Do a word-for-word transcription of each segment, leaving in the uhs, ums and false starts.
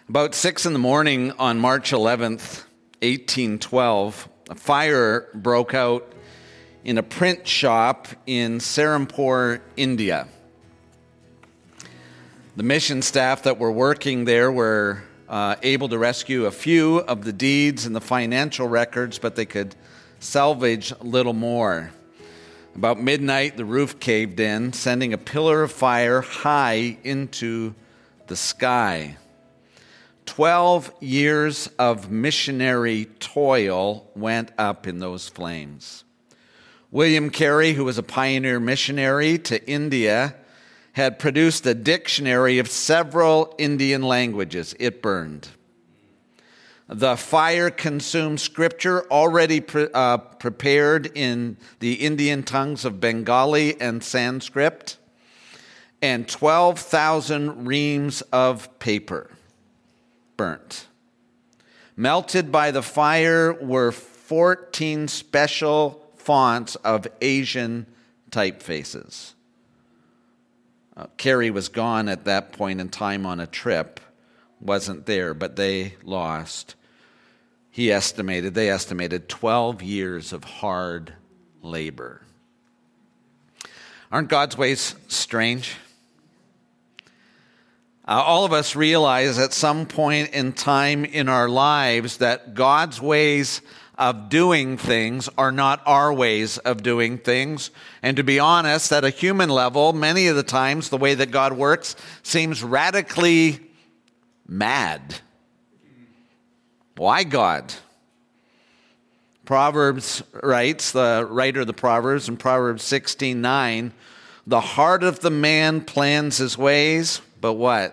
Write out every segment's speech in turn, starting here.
About six in the morning on March eleventh, eighteen twelve, a fire broke out in a print shop in Serampore, India. The mission staff that were working there were uh, able to rescue a few of the deeds and the financial records, but they could salvage little more. About midnight, the roof caved in, sending a pillar of fire high into the sky. Twelve years of missionary toil went up in those flames. William Carey, who was a pioneer missionary to India, had produced a dictionary of several Indian languages. It burned. The fire consumed scripture already pre- uh, prepared in the Indian tongues of Bengali and Sanskrit, and twelve thousand reams of paper burnt. Melted by the fire were fourteen special fonts of Asian typefaces. Uh, Carey was gone at that point in time on a trip, wasn't there, but they lost. He estimated, they estimated twelve years of hard labor. Aren't God's ways strange? Uh, all of us realize at some point in time in our lives that God's ways of doing things are not our ways of doing things. And to be honest, at a human level, many of the times the way that God works seems radically mad. Why God? Proverbs writes, the writer of the Proverbs in Proverbs sixteen nine, the heart of the man plans his ways, but what?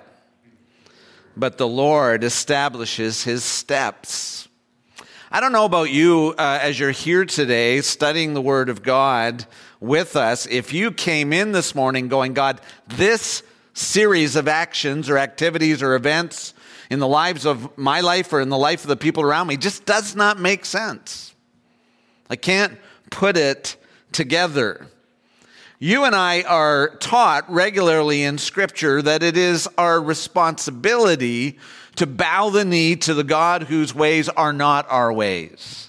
But the Lord establishes his steps. I don't know about you uh, as you're here today studying the Word of God with us, if you came in this morning going, God, this series of actions or activities or events in the lives of my life or in the life of the people around me just does not make sense. I can't put it together. You and I are taught regularly in Scripture that it is our responsibility to bow the knee to the God whose ways are not our ways.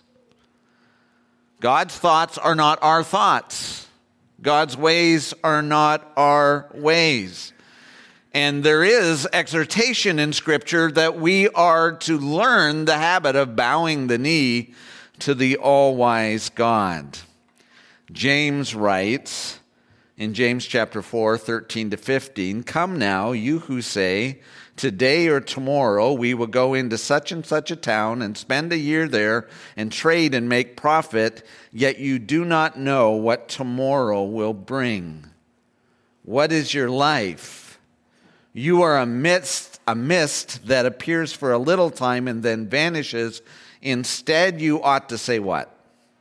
God's thoughts are not our thoughts. God's ways are not our ways. And there is exhortation in Scripture that we are to learn the habit of bowing the knee to the all-wise God. James writes in James chapter four, thirteen to fifteen, come now, you who say, today or tomorrow we will go into such and such a town and spend a year there and trade and make profit, yet you do not know what tomorrow will bring. What is your life? You are a mist, a mist that appears for a little time and then vanishes. Instead, you ought to say what?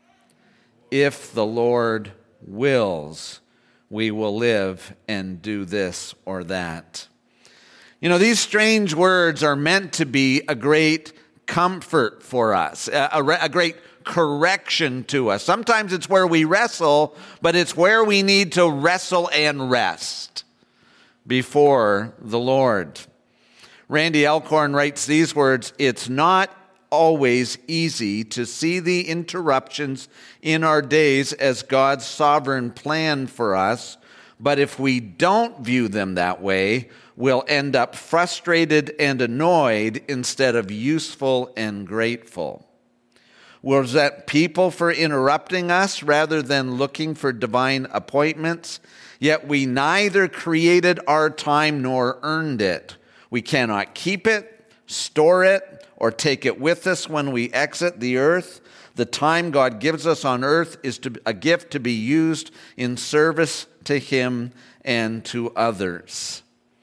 If the Lord wills, we will live and do this or that. You know, these strange words are meant to be a great comfort for us, a, a, a great correction to us. Sometimes it's where we wrestle, but it's where we need to wrestle and rest before the Lord. Randy Alcorn writes these words, it's not always easy to see the interruptions in our days as God's sovereign plan for us, but if we don't view them that way, we'll end up frustrated and annoyed instead of useful and grateful. We'll resent people for interrupting us rather than looking for divine appointments, yet we neither created our time nor earned it. We cannot keep it, store it, or take it with us when we exit the earth. The time God gives us on earth is to, a gift to be used in service to Him and to others.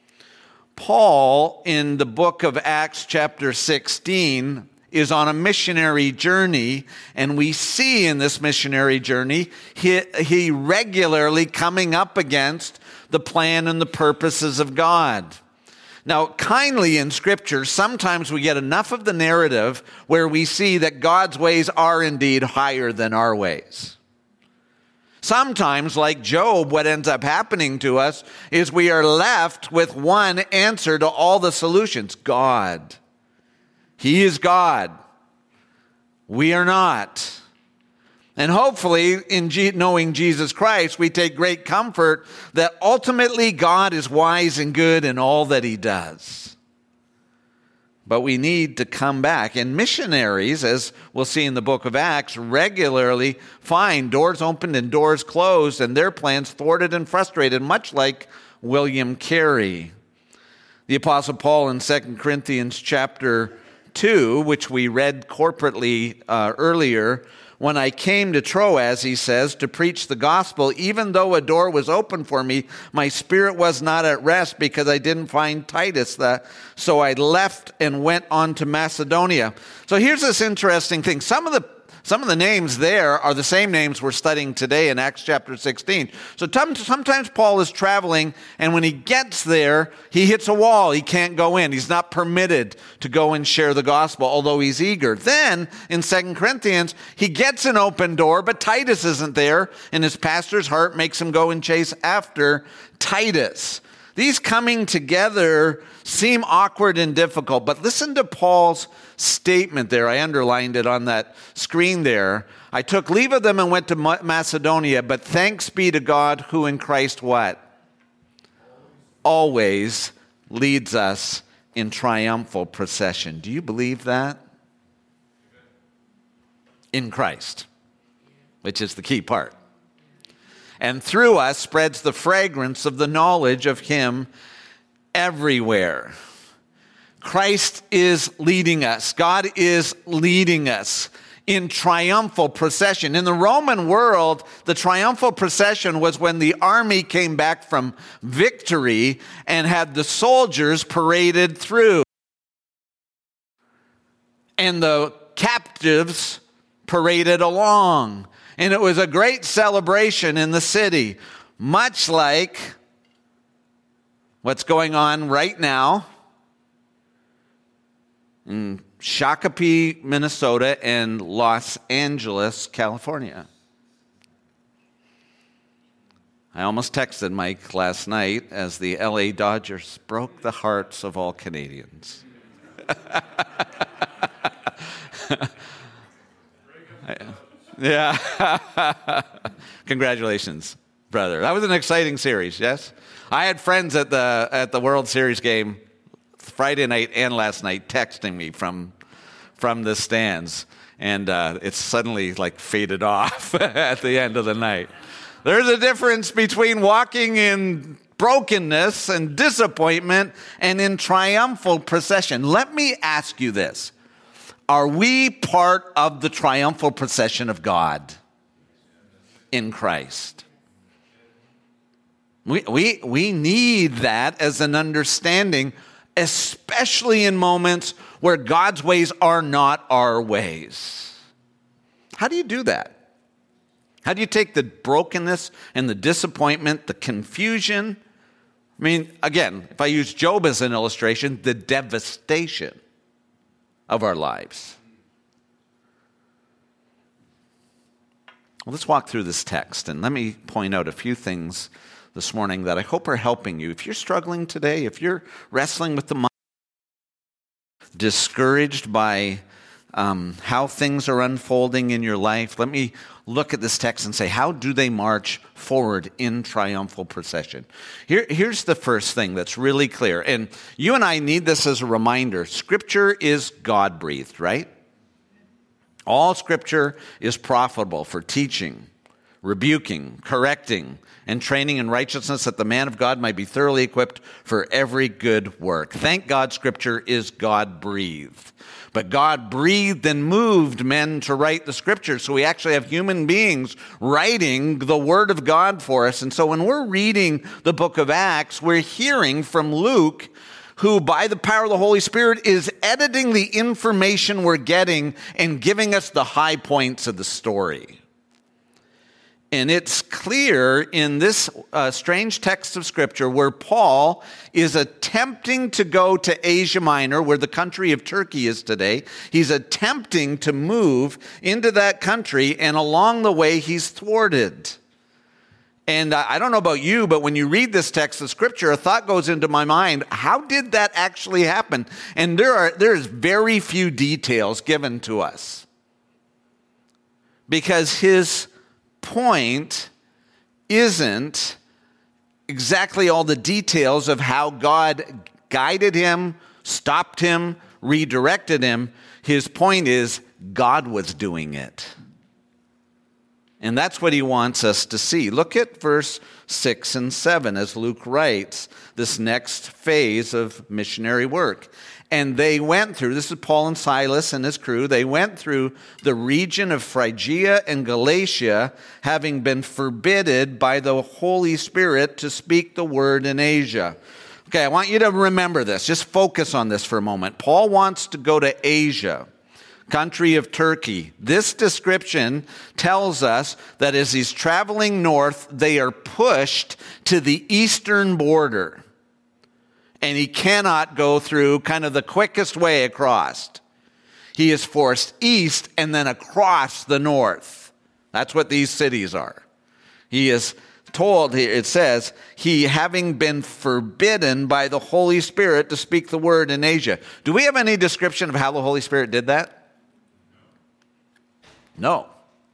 Paul, in the book of Acts chapter sixteen, is on a missionary journey, and we see in this missionary journey, he, he regularly coming up against the plan and the purposes of God. Now, kindly in Scripture, sometimes we get enough of the narrative where we see that God's ways are indeed higher than our ways. Sometimes, like Job, what ends up happening to us is we are left with one answer to all the solutions: God. He is God. We are not. And hopefully, in G- knowing Jesus Christ, we take great comfort that ultimately God is wise and good in all that he does. But we need to come back. And missionaries, as we'll see in the book of Acts, regularly find doors opened and doors closed and their plans thwarted and frustrated, much like William Carey. The Apostle Paul in Second Corinthians chapter two, which we read corporately uh, earlier, when I came to Troas, he says, to preach the gospel, even though a door was open for me, my spirit was not at rest because I didn't find Titus. That, so I left and went on to Macedonia. So here's this interesting thing. Some of the Some of the names there are the same names we're studying today in Acts chapter sixteen. So sometimes Paul is traveling, and when he gets there, he hits a wall. He can't go in. He's not permitted to go and share the gospel, although he's eager. Then, in Second Corinthians, he gets an open door, but Titus isn't there, and his pastor's heart makes him go and chase after Titus. These coming together seem awkward and difficult, but listen to Paul's statement there. I underlined it on that screen there. I took leave of them and went to Macedonia, but thanks be to God who in Christ what? Always leads us in triumphal procession. Do you believe that? In Christ, which is the key part. And through us spreads the fragrance of the knowledge of him everywhere. Christ is leading us. God is leading us in triumphal procession. In the Roman world, the triumphal procession was when the army came back from victory and had the soldiers paraded through. And the captives paraded along. And it was a great celebration in the city, much like what's going on right now in Shakopee, Minnesota, and Los Angeles, California. I almost texted Mike last night as the L A Dodgers broke the hearts of all Canadians. Yeah. Congratulations, brother. That was an exciting series, yes? I had friends at the at the World Series game Friday night and last night texting me from from the stands, and uh, it's suddenly like faded off at the end of the night. There's a difference between walking in brokenness and disappointment and in triumphal procession. Let me ask you this. Are we part of the triumphal procession of God in Christ? We, we, we need that as an understanding, especially in moments where God's ways are not our ways. How do you do that? How do you take the brokenness and the disappointment, the confusion? I mean, again, if I use Job as an illustration, the devastation of our lives. Well, let's walk through this text, and let me point out a few things this morning that I hope are helping you. If you're struggling today, if you're wrestling with the mind, discouraged by um, how things are unfolding in your life, let me look at this text and say, how do they march forward in triumphal procession? Here, here's the first thing that's really clear, and you and I need this as a reminder. Scripture is God-breathed, right? All Scripture is profitable for teaching, rebuking, correcting, and training in righteousness, that the man of God might be thoroughly equipped for every good work. Thank God Scripture is God-breathed. But God breathed and moved men to write the Scriptures. So we actually have human beings writing the Word of God for us. And so when we're reading the book of Acts, we're hearing from Luke, who by the power of the Holy Spirit is editing the information we're getting and giving us the high points of the story. And it's clear in this uh, strange text of Scripture where Paul is attempting to go to Asia Minor, where the country of Turkey is today. He's attempting to move into that country, and along the way, he's thwarted. And I don't know about you, but when you read this text of Scripture, a thought goes into my mind, how did that actually happen? And there are there's very few details given to us. Because his point isn't exactly all the details of how God guided him, stopped him, redirected him. His point is God was doing it. And that's what he wants us to see. Look at verse six and seven as Luke writes this next phase of missionary work. And they went through, this is Paul and Silas and his crew, they went through the region of Phrygia and Galatia, having been forbidden by the Holy Spirit to speak the word in Asia. Okay, I want you to remember this. Just focus on this for a moment. Paul wants to go to Asia, country of Turkey. This description tells us that as he's traveling north, they are pushed to the eastern border. And he cannot go through kind of the quickest way across. He is forced east and then across the north. That's what these cities are. He is told, it says, he having been forbidden by the Holy Spirit to speak the word in Asia. Do we have any description of how the Holy Spirit did that? No.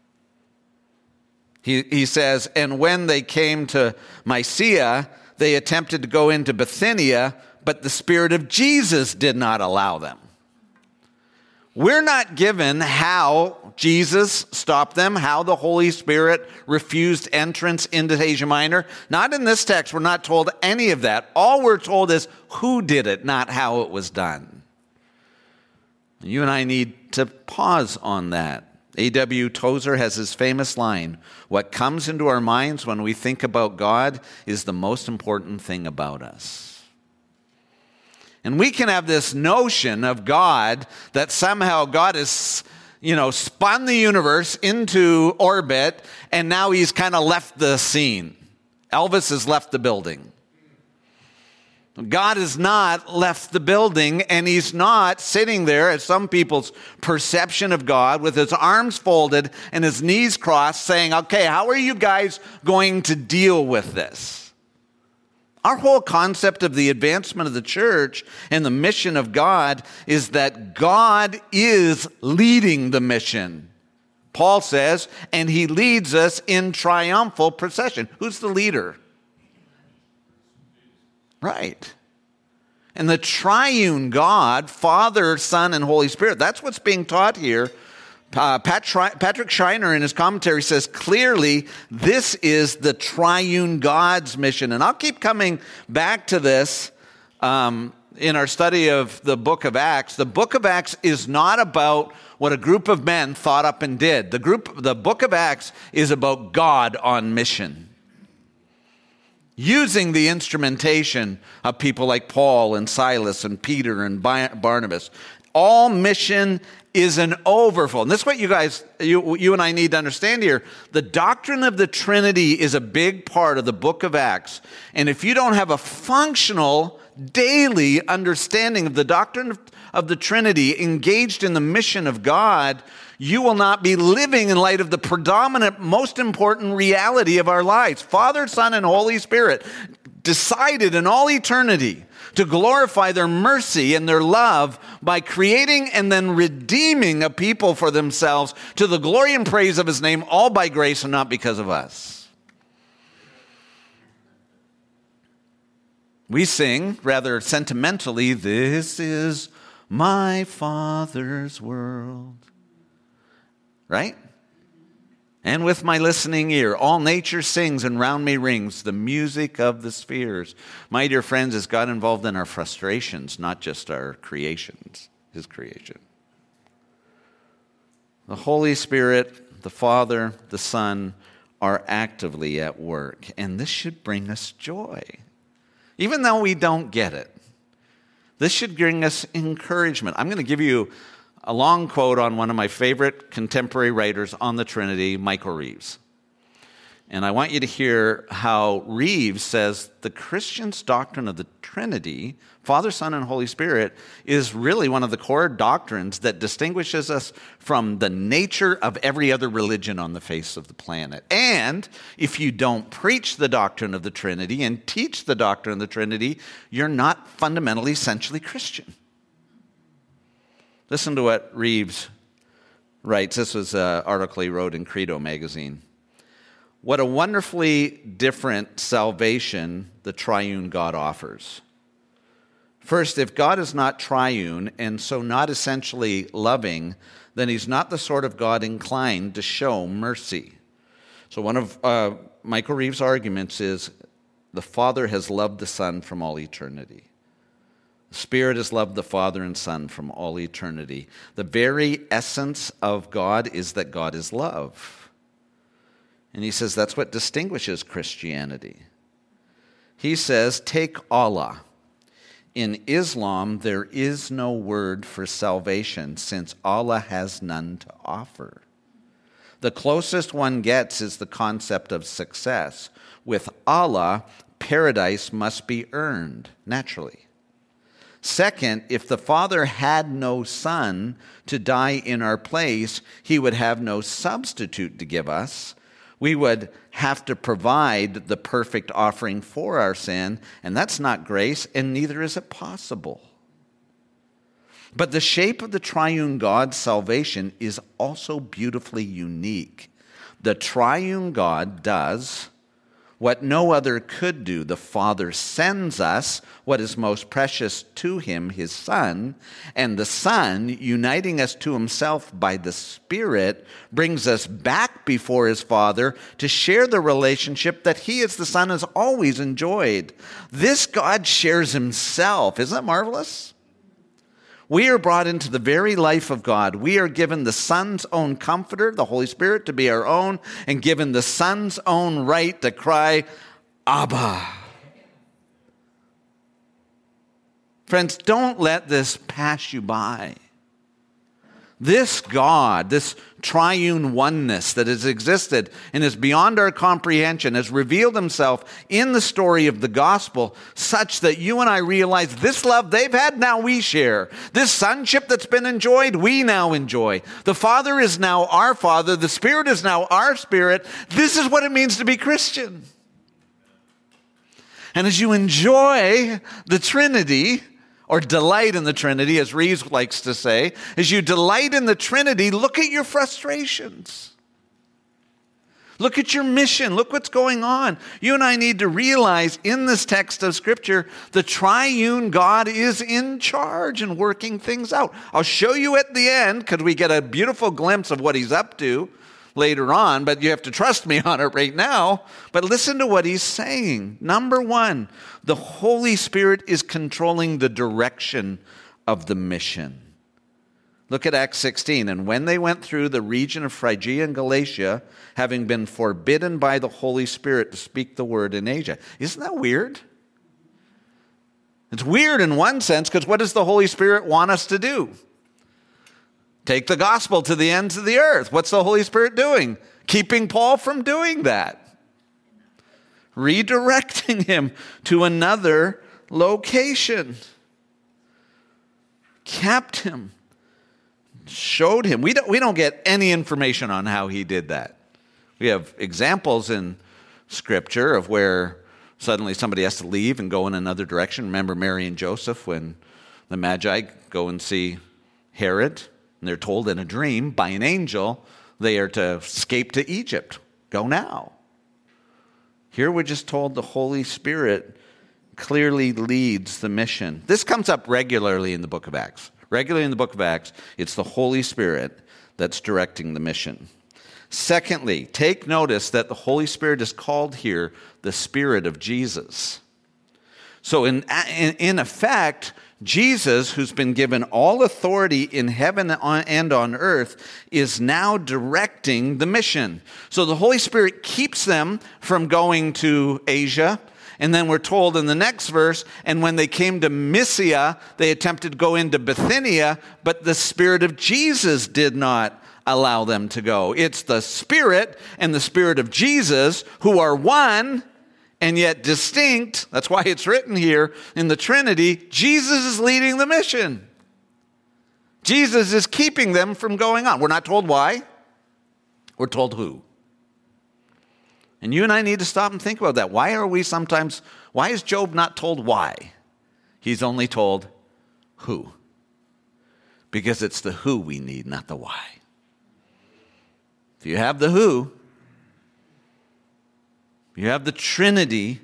He, he says, and when they came to Mysia, they attempted to go into Bithynia, but the Spirit of Jesus did not allow them. We're not given how Jesus stopped them, how the Holy Spirit refused entrance into Asia Minor. Not in this text. We're not told any of that. All we're told is who did it, not how it was done. You and I need to pause on that. A W Tozer has his famous line, what comes into our minds when we think about God is the most important thing about us. And we can have this notion of God that somehow God has, you know, spun the universe into orbit and now he's kind of left the scene. Elvis has left the building. God has not left the building, and he's not sitting there, as some people's perception of God, with his arms folded and his knees crossed, saying, okay, how are you guys going to deal with this? Our whole concept of the advancement of the church and the mission of God is that God is leading the mission. Paul says, and he leads us in triumphal procession. Who's the leader? Right. And the triune God, Father, Son, and Holy Spirit, that's what's being taught here. Uh, Pat Tri- Patrick Schreiner in his commentary says clearly this is the triune God's mission. And I'll keep coming back to this um, in our study of the book of Acts. The book of Acts is not about what a group of men thought up and did. The group, the book of Acts is about God on mission, using the instrumentation of people like Paul and Silas and Peter and Barnabas. All mission is an overflow. And this is what you guys, you, you and I need to understand here. The doctrine of the Trinity is a big part of the book of Acts. And if you don't have a functional, daily understanding of the doctrine of, of the Trinity engaged in the mission of God, you will not be living in light of the predominant, most important reality of our lives. Father, Son, and Holy Spirit decided in all eternity to glorify their mercy and their love by creating and then redeeming a people for themselves to the glory and praise of his name, all by grace and not because of us. We sing, rather sentimentally, this is my Father's world. Right? And with my listening ear, all nature sings and round me rings the music of the spheres. My dear friends, is God involved in our frustrations, not just our creations, his creation. The Holy Spirit, the Father, the Son are actively at work. And this should bring us joy. Even though we don't get it. This should bring us encouragement. I'm going to give you a long quote on one of my favorite contemporary writers on the Trinity, Michael Reeves. And I want you to hear how Reeves says the Christian's doctrine of the Trinity, Father, Son, and Holy Spirit, is really one of the core doctrines that distinguishes us from the nature of every other religion on the face of the planet. And if you don't preach the doctrine of the Trinity and teach the doctrine of the Trinity, you're not fundamentally, essentially Christian. Listen to what Reeves writes. This was an article he wrote in Credo magazine. What a wonderfully different salvation the triune God offers. First, if God is not triune and so not essentially loving, then he's not the sort of God inclined to show mercy. So one of uh, Michael Reeves' arguments is the Father has loved the Son from all eternity. The Spirit has loved the Father and Son from all eternity. The very essence of God is that God is love. And he says that's what distinguishes Christianity. He says, take Allah. In Islam, there is no word for salvation since Allah has none to offer. The closest one gets is the concept of success. With Allah, paradise must be earned naturally. Second, if the Father had no Son to die in our place, he would have no substitute to give us. We would have to provide the perfect offering for our sin, and that's not grace, and neither is it possible. But the shape of the triune God's salvation is also beautifully unique. The triune God does what no other could do. The Father sends us what is most precious to him, his Son, and the Son, uniting us to himself by the Spirit, brings us back before his Father to share the relationship that he as the Son has always enjoyed. This God shares himself. Isn't that marvelous? We are brought into the very life of God. We are given the Son's own comforter, the Holy Spirit, to be our own, and given the Son's own right to cry, Abba. Friends, don't let this pass you by. This God, this triune oneness that has existed and is beyond our comprehension, has revealed himself in the story of the gospel such that you and I realize this love they've had, now we share. This sonship that's been enjoyed, we now enjoy. The Father is now our Father. The Spirit is now our Spirit. This is what it means to be Christian. And as you enjoy the Trinity, or delight in the Trinity, as Reeves likes to say, as you delight in the Trinity, look at your frustrations. Look at your mission. Look what's going on. You and I need to realize in this text of Scripture, the triune God is in charge and working things out. I'll show you at the end, because we get a beautiful glimpse of what he's up to later on, but you have to trust me on it right now. But listen to what he's saying. Number one, the Holy Spirit is controlling the direction of the mission. Look at Acts sixteen. And when they went through the region of Phrygia and Galatia, having been forbidden by the Holy Spirit to speak the word in Asia. Isn't that weird? It's weird in one sense, because what does the Holy Spirit want us to do? Take the gospel to the ends of the earth. What's the Holy Spirit doing? Keeping Paul from doing that. Redirecting him to another location. Kept him. Showed him. We don't, we don't get any information on how he did that. We have examples in Scripture of where suddenly somebody has to leave and go in another direction. Remember Mary and Joseph when the Magi go and see Herod? And they're told in a dream by an angel they are to escape to Egypt. Go now. Here we're just told the Holy Spirit clearly leads the mission. This comes up regularly in the book of Acts. Regularly in the book of Acts, it's the Holy Spirit that's directing the mission. Secondly, take notice that the Holy Spirit is called here the Spirit of Jesus. So in, in, in effect, Jesus, who's been given all authority in heaven and on earth, is now directing the mission. So the Holy Spirit keeps them from going to Asia. And then we're told in the next verse, and when they came to Mysia, they attempted to go into Bithynia, but the Spirit of Jesus did not allow them to go. It's the Spirit and the Spirit of Jesus who are one and yet distinct. That's why it's written here in the Trinity, Jesus is leading the mission. Jesus is keeping them from going on. We're not told why. We're told who. And you and I need to stop and think about that. Why are we sometimes, why is Job not told why? He's only told who. Because it's the who we need, not the why. If you have the who, you have the Trinity.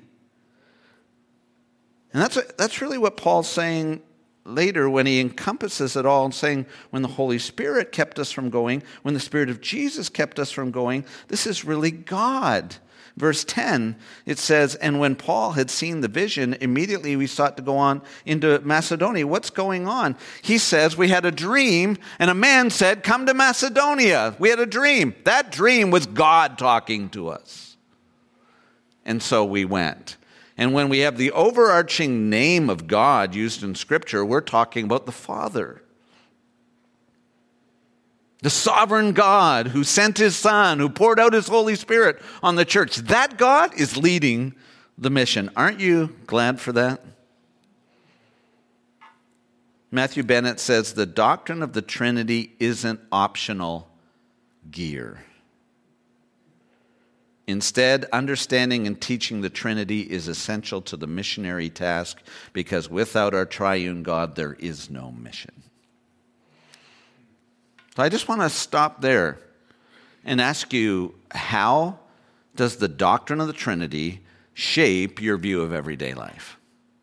And that's, that's really what Paul's saying later when he encompasses it all and saying, when the Holy Spirit kept us from going, when the Spirit of Jesus kept us from going, this is really God. Verse ten, it says, and when Paul had seen the vision, immediately we sought to go on into Macedonia. What's going on? He says, we had a dream, and a man said, come to Macedonia. We had a dream. That dream was God talking to us. And so we went. And when we have the overarching name of God used in Scripture, we're talking about the Father. The sovereign God who sent his Son, who poured out his Holy Spirit on the church. That God is leading the mission. Aren't you glad for that? Matthew Bennett says, the doctrine of the Trinity isn't optional gear. Instead, understanding and teaching the Trinity is essential to the missionary task, because without our triune God, there is no mission. So I just want to stop there and ask you, how does the doctrine of the Trinity shape your view of everyday life?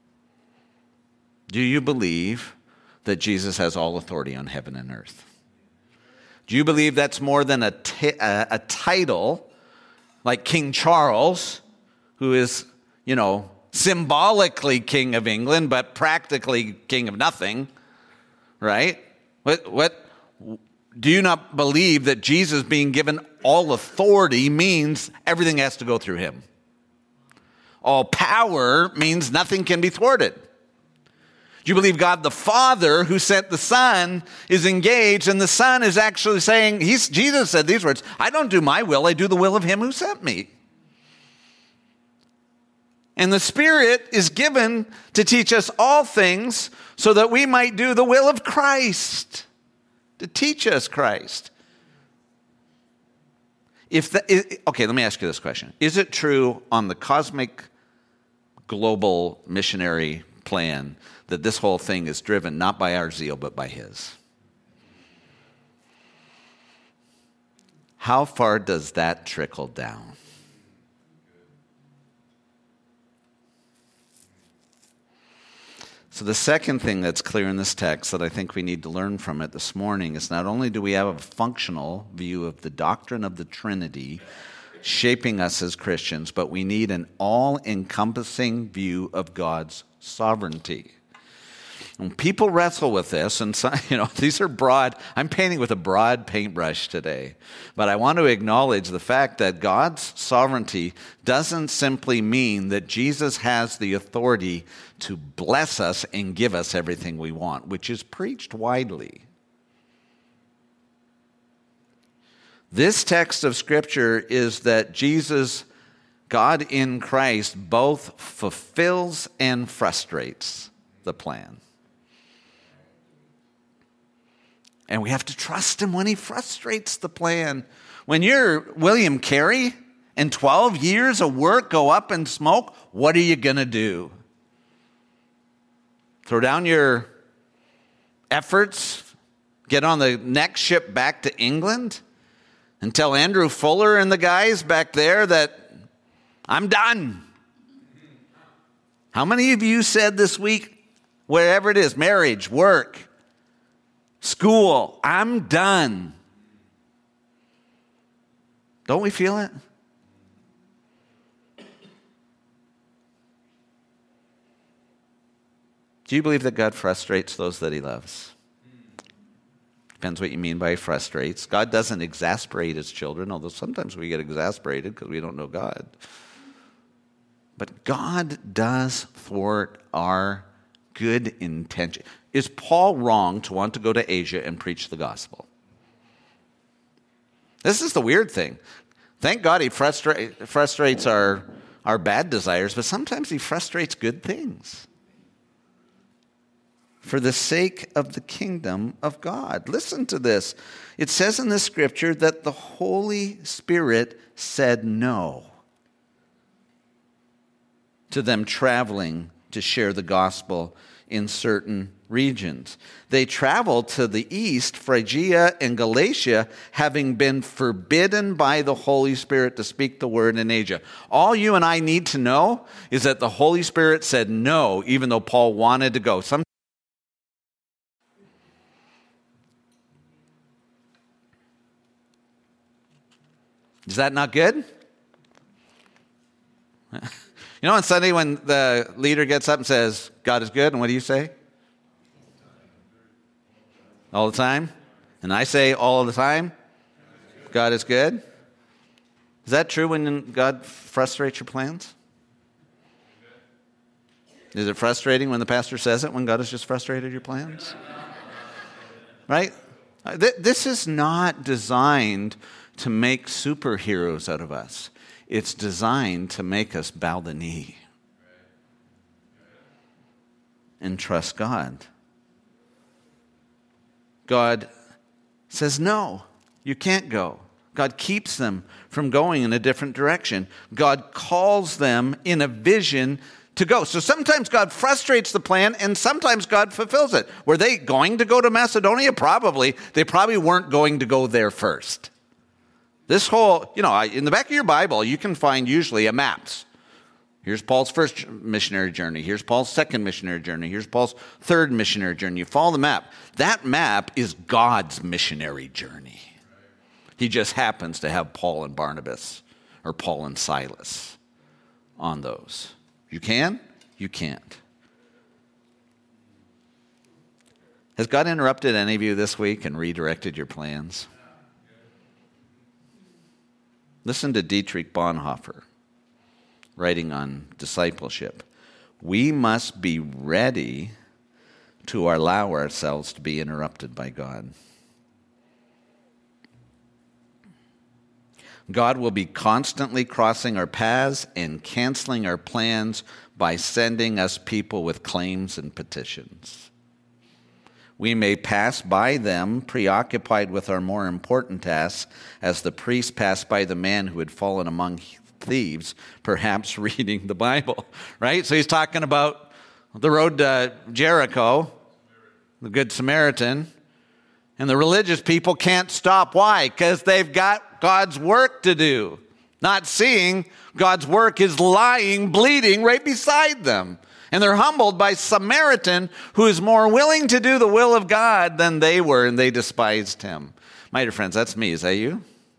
Do you believe that Jesus has all authority on heaven and earth? Do you believe that's more than a, t- a, a title like King Charles, who is, you know, symbolically king of England, but practically king of nothing, right? What, what, do you not believe that Jesus being given all authority means everything has to go through him? All power means nothing can be thwarted. Do you believe God the Father, who sent the Son, is engaged, and the Son is actually saying, he's, Jesus said these words, I don't do my will, I do the will of him who sent me. And the Spirit is given to teach us all things so that we might do the will of Christ, to teach us Christ. If the, okay, let me ask you this question. Is it true on the cosmic global missionary plan that this whole thing is driven not by our zeal, but by his? How far does that trickle down? So the second thing that's clear in this text that I think we need to learn from it this morning is not only do we have a functional view of the doctrine of the Trinity shaping us as Christians, but we need an all-encompassing view of God's sovereignty. When people wrestle with this, and some, you know, these are broad, I'm painting with a broad paintbrush today, but I want to acknowledge the fact that God's sovereignty doesn't simply mean that Jesus has the authority to bless us and give us everything we want, which is preached widely. This text of Scripture is that Jesus, God in Christ, both fulfills and frustrates the plan. And we have to trust him when he frustrates the plan. When you're William Carey and twelve years of work go up in smoke, what are you going to do? Throw down your efforts, get on the next ship back to England, and tell Andrew Fuller and the guys back there that I'm done? How many of you said this week, wherever it is, marriage, work, school, I'm done? Don't we feel it? Do you believe that God frustrates those that he loves? Depends what you mean by frustrates. God doesn't exasperate his children, although sometimes we get exasperated because we don't know God. But God does thwart our good intention. Is Paul wrong to want to go to Asia and preach the gospel? This is the weird thing. Thank God he frustra- frustrates our, our bad desires, but sometimes he frustrates good things for the sake of the kingdom of God. Listen to this. It says in the scripture that the Holy Spirit said no to them traveling to share the gospel in certain regions. They traveled to the east, Phrygia and Galatia, having been forbidden by the Holy Spirit to speak the word in Asia. All you and I need to know is that the Holy Spirit said no, even though Paul wanted to go. Some Is that not good? You know, on Sunday when the leader gets up and says, God is good, and what do you say? All the time? And I say all the time, God is good. Is that true when God frustrates your plans? Is it frustrating when the pastor says it, when God has just frustrated your plans? Right? This is not designed to make superheroes out of us. It's designed to make us bow the knee and trust God. God says, no, you can't go. God keeps them from going in a different direction. God calls them in a vision to go. So sometimes God frustrates the plan and sometimes God fulfills it. Were they going to go to Macedonia? Probably. They probably weren't going to go there first. This whole, you know, in the back of your Bible, you can find usually a maps. Here's Paul's first missionary journey. Here's Paul's second missionary journey. Here's Paul's third missionary journey. You follow the map. That map is God's missionary journey. He just happens to have Paul and Barnabas or Paul and Silas on those. You can, you can't. Has God interrupted any of you this week and redirected your plans? Listen to Dietrich Bonhoeffer, writing on discipleship. We must be ready to allow ourselves to be interrupted by God. God will be constantly crossing our paths and canceling our plans by sending us people with claims and petitions. We may pass by them, preoccupied with our more important tasks, as the priest passed by the man who had fallen among thieves, perhaps reading the Bible, right? So he's talking about the road to Jericho, the Good Samaritan, and the religious people can't stop. Why? Because they've got God's work to do. Not seeing God's work is lying, bleeding right beside them. And they're humbled by Samaritan who is more willing to do the will of God than they were, and they despised him. My dear friends, that's me. Is that you?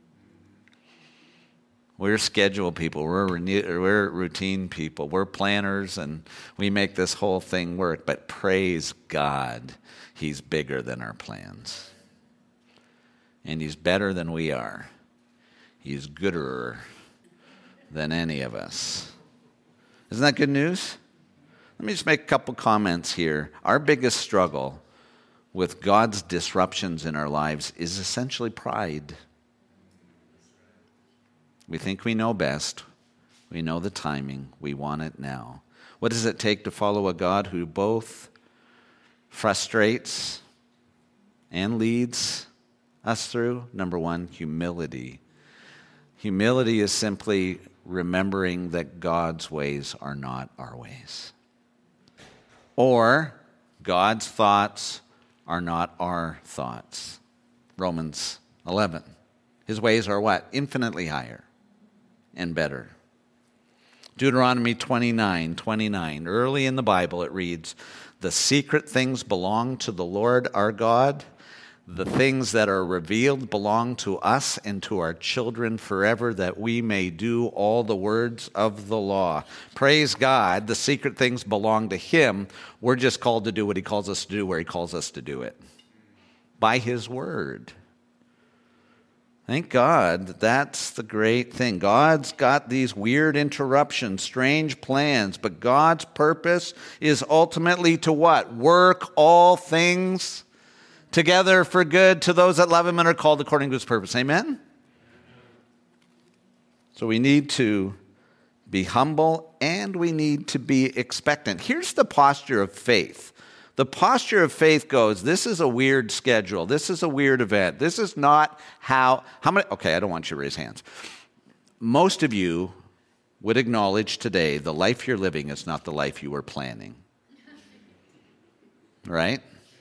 We're schedule people. We're, we're routine people. We're planners, and we make this whole thing work. But praise God, he's bigger than our plans. And he's better than we are. He's gooder than any of us. Isn't that good news? Let me just make a couple comments here. Our biggest struggle with God's disruptions in our lives is essentially pride. We think we know best. We know the timing. We want it now. What does it take to follow a God who both frustrates and leads us through? Number one, humility. Humility is simply remembering that God's ways are not our ways. Or God's thoughts are not our thoughts. Romans eleven. His ways are what? Infinitely higher and better. Deuteronomy twenty-nine twenty-nine. Early in the Bible it reads, the secret things belong to the Lord our God. The things that are revealed belong to us and to our children forever, that we may do all the words of the law. Praise God, the secret things belong to him. We're just called to do what he calls us to do where he calls us to do it. By his word. Thank God, that's the great thing. God's got these weird interruptions, strange plans, but God's purpose is ultimately to what? Work all things together for good to those that love him and are called according to his purpose. Amen? So we need to be humble and we need to be expectant. Here's the posture of faith. The posture of faith goes, this is a weird schedule. This is a weird event. This is not how, how many, okay, I don't want you to raise hands. Most of you would acknowledge today the life you're living is not the life you were planning. Right?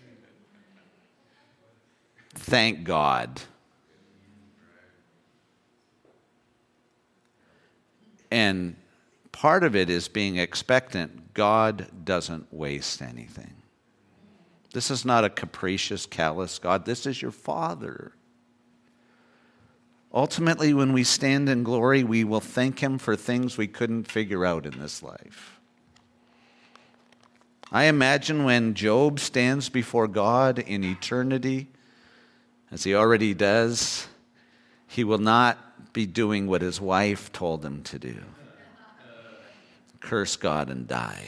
Thank God. And part of it is being expectant. God doesn't waste anything. This is not a capricious, callous God. This is your Father. Ultimately, when we stand in glory, we will thank Him for things we couldn't figure out in this life. I imagine when Job stands before God in eternity, as he already does, he will not be doing what his wife told him to do. Curse God and die.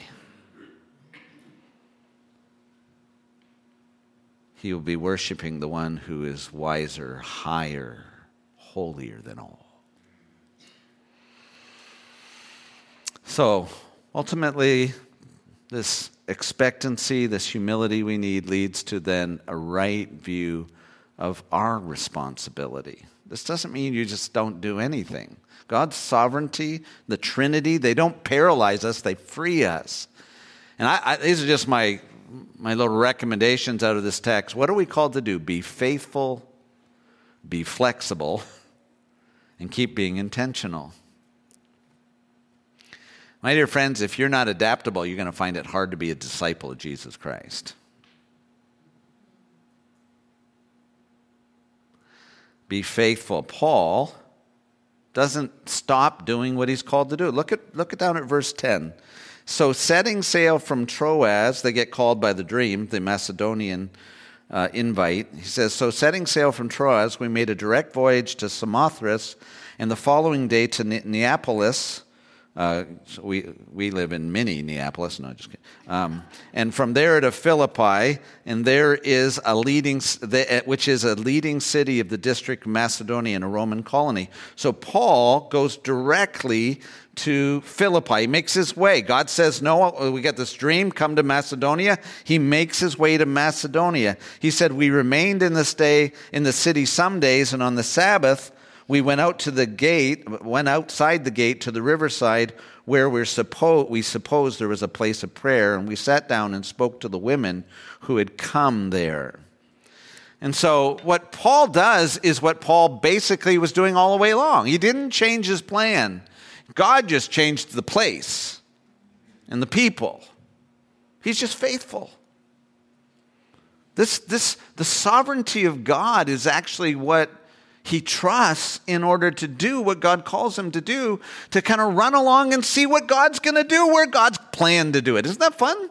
He will be worshiping the one who is wiser, higher, holier than all. So, ultimately, this expectancy, this humility we need leads to then a right view of our responsibility. This doesn't mean you just don't do anything. God's sovereignty, the Trinity, they don't paralyze us, they free us. And I, I, these are just my, my little recommendations out of this text. What are we called to do? Be faithful, be flexible, and keep being intentional. My dear friends, if you're not adaptable, you're going to find it hard to be a disciple of Jesus Christ. Be faithful. Paul doesn't stop doing what he's called to do. Look at look at down at verse ten. So setting sail from Troas, they get called by the dream, the Macedonian uh, invite. He says, so setting sail from Troas, we made a direct voyage to Samothrace, and the following day to Ne- Neapolis. Uh, so we we live in mini Neapolis, no, just kidding. Um, and from there to Philippi, and there is a leading, which is a leading city of the district of Macedonia, and a Roman colony. So Paul goes directly to Philippi. He makes his way. God says, no, we got this dream, come to Macedonia. He makes his way to Macedonia. He said, we remained in this day in the city some days, and on the Sabbath, we went out to the gate, went outside the gate to the riverside where we're suppo- we supposed there was a place of prayer, and we sat down and spoke to the women who had come there. And so what Paul does is what Paul basically was doing all the way along. He didn't change his plan. God just changed the place and the people. He's just faithful. This, this, the sovereignty of God is actually what he trusts in order to do what God calls him to do, to kind of run along and see what God's going to do, where God's planned to do it. Isn't that fun?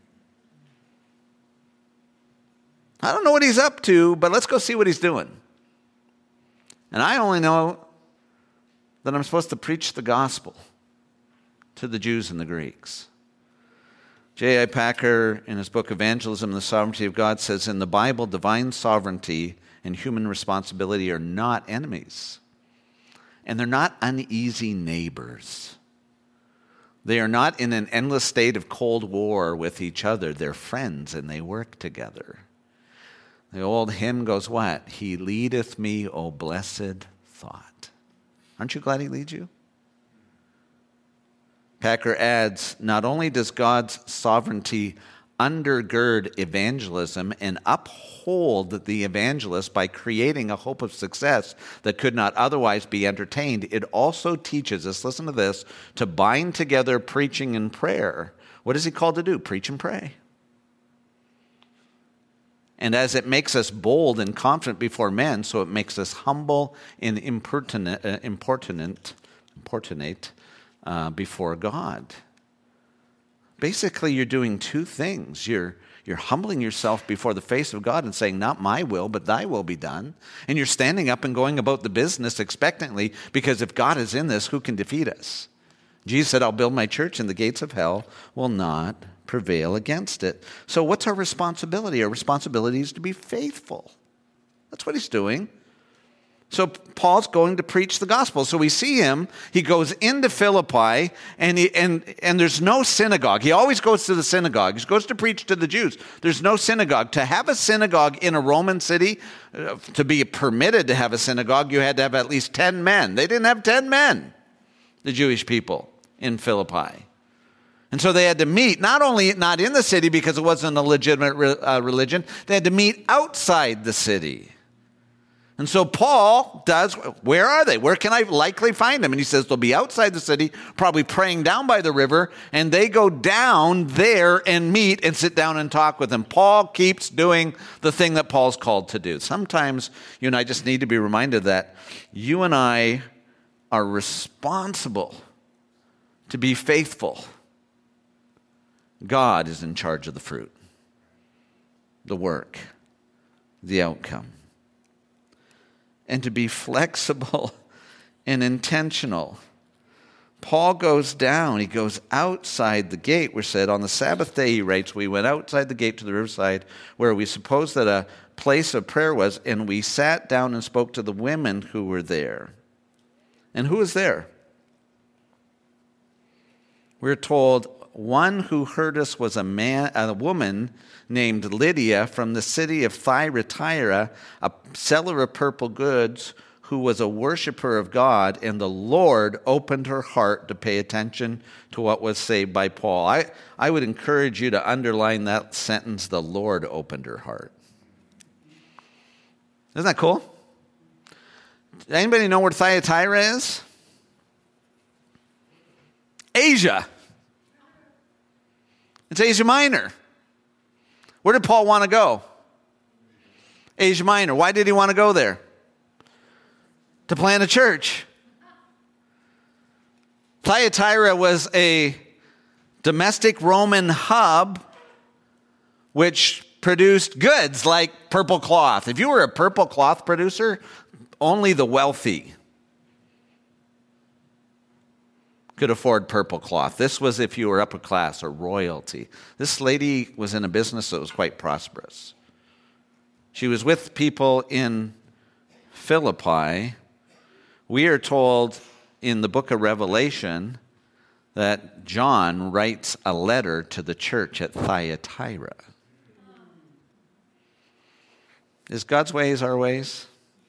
I don't know what he's up to, but let's go see what he's doing. And I only know that I'm supposed to preach the gospel to the Jews and the Greeks. J I Packer, in his book Evangelism and the Sovereignty of God, says, in the Bible, divine sovereignty and human responsibility are not enemies. And they're not uneasy neighbors. They are not in an endless state of cold war with each other. They're friends and they work together. The old hymn goes what? He leadeth me, O blessed thought. Aren't you glad he leads you? Packer adds, not only does God's sovereignty undergird evangelism and uphold the evangelist by creating a hope of success that could not otherwise be entertained, it also teaches us, listen to this, to bind together preaching and prayer. What is he called to do? Preach and pray. And as it makes us bold and confident before men, so it makes us humble and impertinent, uh, importunate, importunate uh, before God. Basically, you're doing two things. You're, you're humbling yourself before the face of God and saying, not my will, but thy will be done. And you're standing up and going about the business expectantly, because if God is in this, who can defeat us? Jesus said, I'll build my church and the gates of hell will not prevail against it. So what's our responsibility? Our responsibility is to be faithful. That's what he's doing. So Paul's going to preach the gospel. So we see him, he goes into Philippi, and, he, and, and there's no synagogue. He always goes to the synagogue. He goes to preach to the Jews. There's no synagogue. To have a synagogue in a Roman city, uh, to be permitted to have a synagogue, you had to have at least ten men. They didn't have ten men, the Jewish people in Philippi. And so they had to meet, not only not in the city because it wasn't a legitimate re, uh, religion, they had to meet outside the city. And so Paul does, where are they? Where can I likely find them? And he says they'll be outside the city, probably praying down by the river, and they go down there and meet and sit down and talk with them. Paul keeps doing the thing that Paul's called to do. Sometimes you and I just need to be reminded that you and I are responsible to be faithful. God is in charge of the fruit, the work, the outcome. And to be flexible and intentional. Paul goes down, he goes outside the gate. We're said on the Sabbath day, he writes, we went outside the gate to the riverside where we supposed that a place of prayer was, and we sat down and spoke to the women who were there. And who was there? We're told one who heard us was a man, a woman named Lydia from the city of Thyatira, a seller of purple goods, who was a worshiper of God, and the Lord opened her heart to pay attention to what was said by Paul. I, I would encourage you to underline that sentence, the Lord opened her heart. Isn't that cool? Anybody know where Thyatira is? Asia. It's Asia Minor. Where did Paul want to go? Asia Minor. Why did he want to go there? To plant a church. Thyatira was a domestic Roman hub which produced goods like purple cloth. If you were a purple cloth producer, only the wealthy could afford purple cloth. This was if you were upper class or royalty. This lady was in a business that was quite prosperous. She was with people in Philippi. We are told in the book of Revelation that John writes a letter to the church at Thyatira. Is God's ways our ways?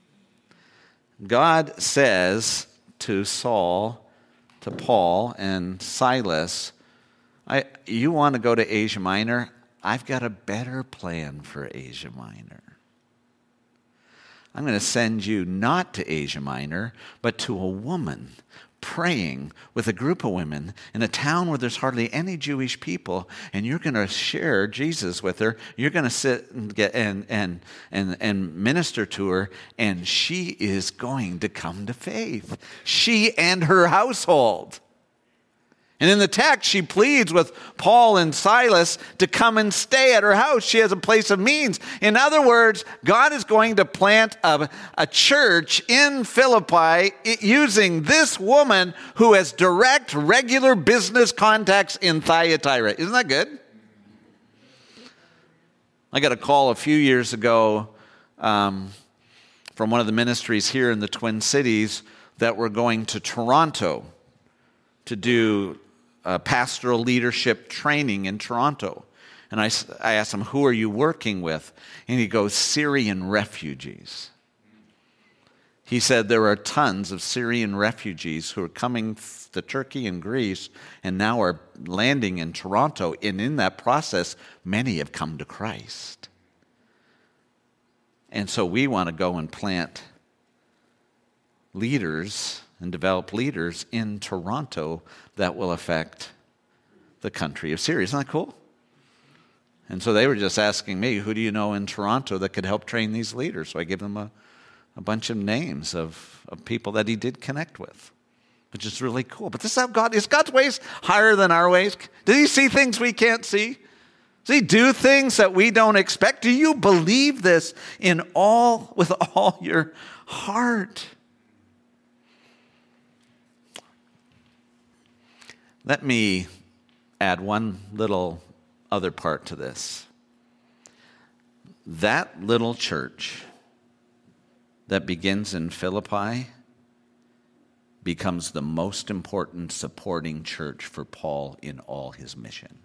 God says to Saul, to Paul and Silas, I, you want to go to Asia Minor? I've got a better plan for Asia Minor. I'm going to send you not to Asia Minor, but to a woman praying with a group of women in a town where there's hardly any Jewish people, and you're going to share Jesus with her. You're going to sit and get and and and and minister to her, and she is going to come to faith. She and her household. And in the text, she pleads with Paul and Silas to come and stay at her house. She has a place of means. In other words, God is going to plant a, a church in Philippi using this woman who has direct, regular business contacts in Thyatira. Isn't that good? I got a call a few years ago um, from one of the ministries here in the Twin Cities that were going to Toronto to do Uh, pastoral leadership training in Toronto. And I, I asked him, who are you working with? And he goes, Syrian refugees. He said there are tons of Syrian refugees who are coming to Turkey and Greece and now are landing in Toronto. And in that process, many have come to Christ. And so we want to go and plant leaders and develop leaders in Toronto that will affect the country of Syria. Isn't that cool? And so they were just asking me, who do you know in Toronto that could help train these leaders? So I give them a, a bunch of names of, of people that he did connect with, which is really cool. But this is how God is. God's ways higher than our ways. Does he see things we can't see? Does he do things that we don't expect? Do you believe this in all, with all your heart? Let me add one little other part to this. That little church that begins in Philippi becomes the most important supporting church for Paul in all his mission.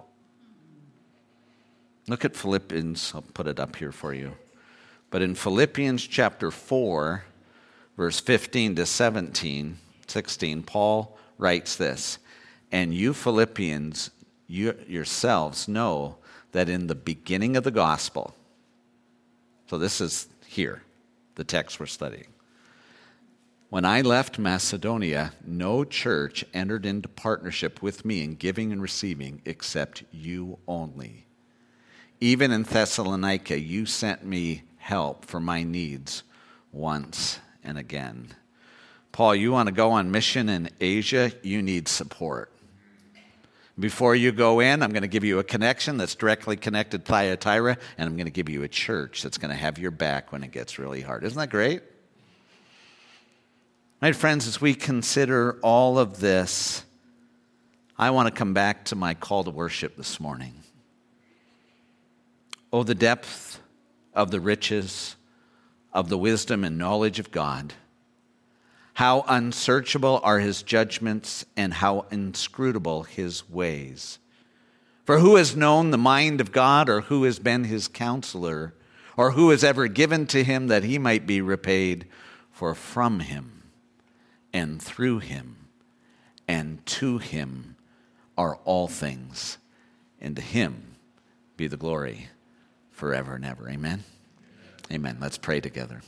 Look at Philippians, I'll put it up here for you. But in Philippians chapter four, verse fifteen to seventeen, sixteen, Paul writes this, "And you Philippians you yourselves know that in the beginning of the gospel," so this is here, the text we're studying, "when I left Macedonia, no church entered into partnership with me in giving and receiving except you only. Even in Thessalonica, you sent me help for my needs once and again." Paul, you want to go on mission in Asia, you need support. Before you go in, I'm going to give you a connection that's directly connected to Thyatira, and I'm going to give you a church that's going to have your back when it gets really hard. Isn't that great? My friends, as we consider all of this, I want to come back to my call to worship this morning. Oh, the depth of the riches of the wisdom and knowledge of God. How unsearchable are his judgments and how inscrutable his ways. For who has known the mind of God, or who has been his counselor, or who has ever given to him that he might be repaid? For from him and through him and to him are all things, and to him be the glory forever and ever. Amen? Amen. Let's pray together.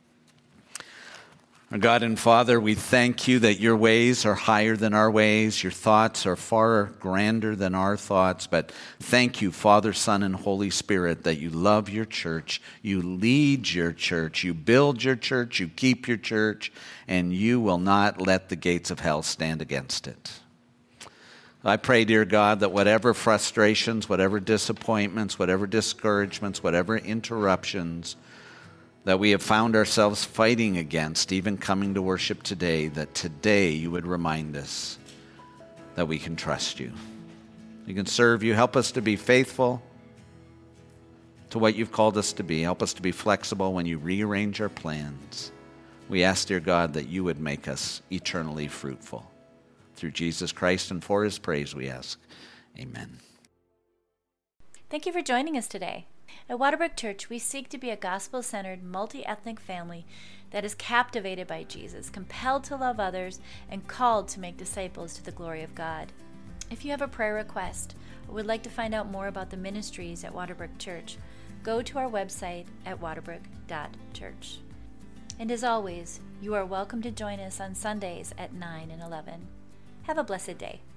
Our God and Father, we thank you that your ways are higher than our ways. Your thoughts are far grander than our thoughts. But thank you, Father, Son, and Holy Spirit, that you love your church, you lead your church, you build your church, you keep your church, and you will not let the gates of hell stand against it. I pray, dear God, that whatever frustrations, whatever disappointments, whatever discouragements, whatever interruptions that we have found ourselves fighting against, even coming to worship today, that today you would remind us that we can trust you. We can serve you. Help us to be faithful to what you've called us to be. Help us to be flexible when you rearrange our plans. We ask, dear God, that you would make us eternally fruitful. Through Jesus Christ and for his praise we ask. Amen. Thank you for joining us today. At Waterbrook Church, we seek to be a gospel-centered, multi-ethnic family that is captivated by Jesus, compelled to love others, and called to make disciples to the glory of God. If you have a prayer request or would like to find out more about the ministries at Waterbrook Church, go to our website at waterbrook dot church. And as always, you are welcome to join us on Sundays at nine and eleven. Have a blessed day.